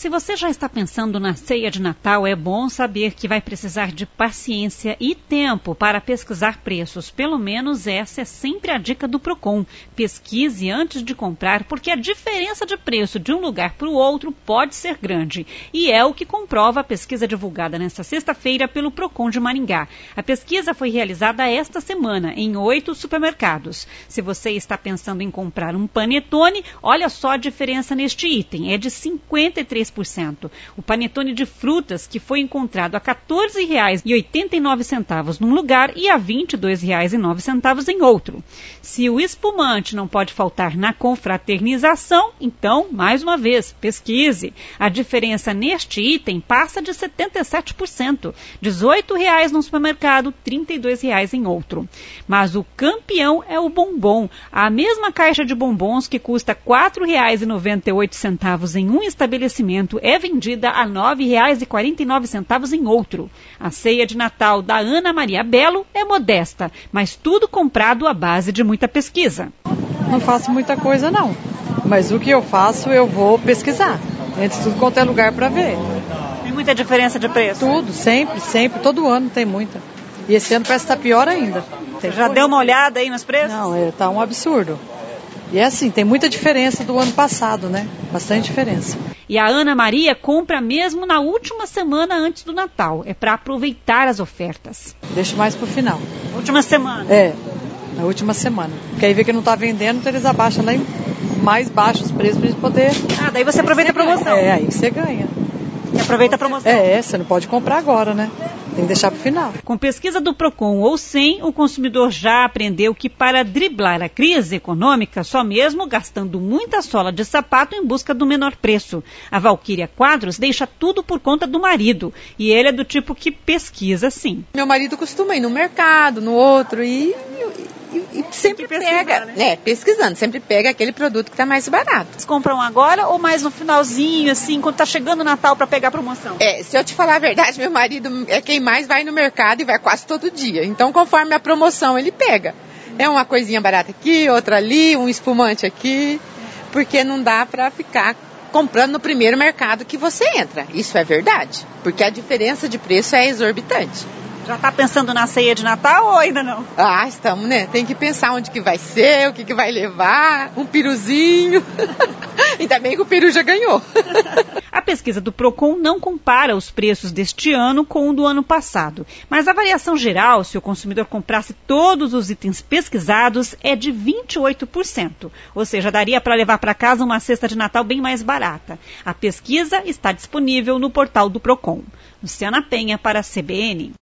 Se você já está pensando na ceia de Natal, é bom saber que vai precisar de paciência e tempo para pesquisar preços. Pelo menos essa é sempre a dica do Procon. Pesquise antes de comprar, porque a diferença de preço de um lugar para o outro pode ser grande. E é o que comprova a pesquisa divulgada nesta sexta-feira pelo Procon de Maringá. A pesquisa foi realizada esta semana em 8 supermercados. Se você está pensando em comprar um panetone, olha só a diferença neste item. É de 53%. O panetone de frutas, que foi encontrado a R$ 14,89 num lugar e a R$ 22,09 em outro. Se o espumante não pode faltar na confraternização, então, mais uma vez, pesquise. A diferença neste item passa de 77%. R$ 18,00 num supermercado, R$ 32,00 em outro. Mas o campeão é o bombom. A mesma caixa de bombons que custa R$ 4,98 em um estabelecimento é vendida a R$ 9,49 em outro. A ceia de Natal da Ana Maria Belo é modesta, mas tudo comprado à base de muita pesquisa. Não faço muita coisa não, mas o que eu faço eu vou pesquisar. Antes de tudo quanto é lugar para ver. Tem muita diferença de preço? Tudo, sempre, todo ano tem muita. E esse ano parece que está pior ainda. Você já deu uma olhada aí nos preços? Não, está um absurdo. E é assim, tem muita diferença do ano passado, né? Bastante diferença. E a Ana Maria compra mesmo na última semana antes do Natal. É para aproveitar as ofertas. Deixa mais pro final. Última semana? É, na última semana. Porque aí vê que não está vendendo, então eles abaixam lá mais baixos os preços para eles poderem... daí você aproveita a promoção. É, aí você ganha. E aproveita a promoção. Você não pode comprar agora, né? Tem que deixar para o final. Com pesquisa do Procon ou sem, o consumidor já aprendeu que para driblar a crise econômica, só mesmo gastando muita sola de sapato em busca do menor preço. A Valquíria Quadros deixa tudo por conta do marido. E ele é do tipo que pesquisa sim. Meu marido costuma ir no mercado, no outro e sempre pega, né? Pesquisando, sempre pega aquele produto que está mais barato. Vocês compram agora ou mais no finalzinho, assim, quando está chegando o Natal para pegar a promoção? Se eu te falar a verdade, meu marido é quem mais vai no mercado e vai quase todo dia. Então, conforme a promoção, ele pega. É uma coisinha barata aqui, outra ali, um espumante aqui, porque não dá para ficar comprando no primeiro mercado que você entra. Isso é verdade, porque a diferença de preço é exorbitante. Já está pensando na ceia de Natal ou ainda não? Estamos, né? Tem que pensar onde que vai ser, o que vai levar, um peruzinho. Ainda bem que o peru já ganhou. A pesquisa do Procon não compara os preços deste ano com o do ano passado. Mas a variação geral, se o consumidor comprasse todos os itens pesquisados, é de 28%. Ou seja, daria para levar para casa uma cesta de Natal bem mais barata. A pesquisa está disponível no portal do Procon. Luciana Penha para a CBN.